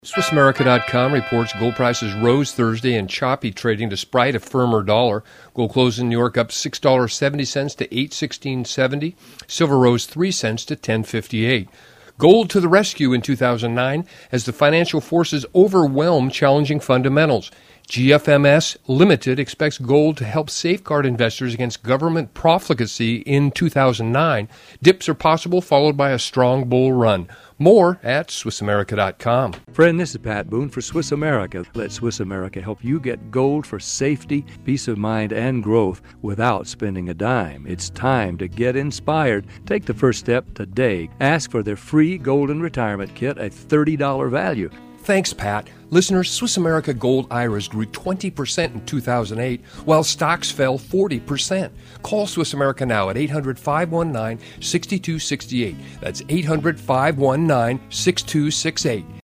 SwissAmerica.com reports gold prices rose Thursday in choppy trading despite a firmer dollar. Gold closed in New York up $6.70 to $816.70. Silver rose 3 cents to $10.58. Gold to the rescue in 2009 as the financial forces overwhelm challenging fundamentals. GFMS Limited expects gold to help safeguard investors against government profligacy in 2009. Dips are possible, followed by a strong bull run. More at SwissAmerica.com. Friend, this is Pat Boone for Swiss America. Let Swiss America help you get gold for safety, peace of mind, and growth without spending a dime. It's time to get inspired. Take the first step today. Ask for their free Golden Retirement Kit, a $30 value. Thanks, Pat. Listeners, Swiss America Gold IRAs grew 20% in 2008, while stocks fell 40%. Call Swiss America now at 800-519-6268. That's 800-519-6268.